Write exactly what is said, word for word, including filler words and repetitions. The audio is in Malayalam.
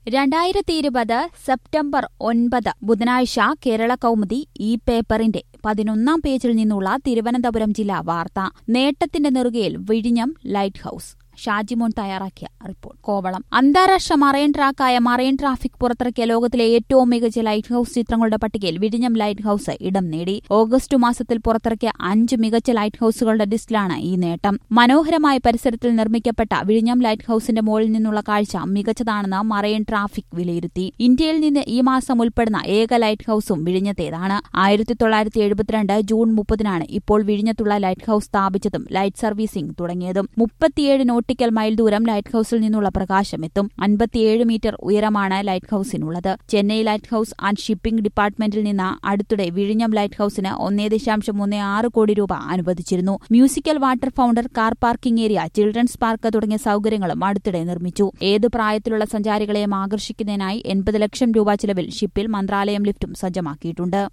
രണ്ടായിരത്തി ഇരുപത് സെപ്റ്റംബർ ഒൻപത് ബുധനാഴ്ച കേരള കൗമുദി ഈ പേപ്പറിന്റെ പതിനൊന്നാം പേജിൽ നിന്നുള്ള തിരുവനന്തപുരം ജില്ലാ വാർത്ത. നേട്ടത്തിന്റെ നെറുകയിൽ വിഴിഞ്ഞം ലൈറ്റ് ഹൌസ്. ഷാജിമോൻ തയ്യാറാക്കിയ റിപ്പോർട്ട്. കോവളം. അന്താരാഷ്ട്ര മറൈൻ ട്രാക്കായ മറൈൻ ട്രാഫിക് പുറത്തിറക്കിയ ലോകത്തിലെ ഏറ്റവും മികച്ച ലൈറ്റ് ഹൌസ് ചിത്രങ്ങളുടെ പട്ടികയിൽ വിഴിഞ്ഞം ലൈറ്റ് ഹൌസ് ഇടം നേടി. ഓഗസ്റ്റ് മാസത്തിൽ പുറത്തിറക്കിയ അഞ്ച് മികച്ച ലൈറ്റ് ഹൌസുകളുടെ ലിസ്റ്റിലാണ് ഈ നേട്ടം. മനോഹരമായ പരിസരത്തിൽ നിർമ്മിക്കപ്പെട്ട വിഴിഞ്ഞം ലൈറ്റ് ഹൌസിന്റെ മുകളിൽ നിന്നുള്ള കാഴ്ച മികച്ചതാണെന്ന് മറൈൻ ട്രാഫിക് വിലയിരുത്തി. ഇന്ത്യയിൽ നിന്ന് ഈ മാസം ഉൾപ്പെടുന്ന ഏക ലൈറ്റ് ഹൌസും വിഴിഞ്ഞത്തേതാണ്. ആയിരത്തി തൊള്ളായിരത്തി എഴുപത്തിരണ്ട് ജൂൺ മുപ്പതിനാണ് ഇപ്പോൾ വിഴിഞ്ഞത്തുള്ള ലൈറ്റ് ഹൌസ് സ്ഥാപിച്ചതും ലൈറ്റ് സർവീസിംഗ് തുടങ്ങിയതും. മുപ്പത്തിയേഴ് നോട്ടിക്കൽ മൈൽ ദൂരം ലൈറ്റ് ഹൌസിൽ നിന്നുള്ള പ്രകാശം എത്തും. അൻപത്തിയേഴ് മീറ്റർ ഉയരമാണ് ലൈറ്റ് ഹൌസിനുള്ളത്. Chennai lighthouse and shipping ഡിപ്പാർട്ട്മെന്റിൽ നിന്ന് അടുത്തിടെ വിഴിഞ്ഞം ലൈറ്റ് ഹൌസിന് ഒന്നേ ദശാംശം മൂന്ന് ആറ് കോടി രൂപ അനുവദിച്ചിരുന്നു. Musical water founder, car parking area, children's park തുടങ്ങിയ സൌകര്യങ്ങളും അടുത്തിടെ നിർമ്മിച്ചു. ഏതു പ്രായത്തിലുള്ള സഞ്ചാരികളെയും ആകർഷിക്കുന്നതിനായി എൺപത് ലക്ഷം രൂപ ചിലവിൽ ഷിപ്പിൽ മന്ത്രാലയം ലിഫ്റ്റും സജ്ജമാക്കിയിട്ടുണ്ട്.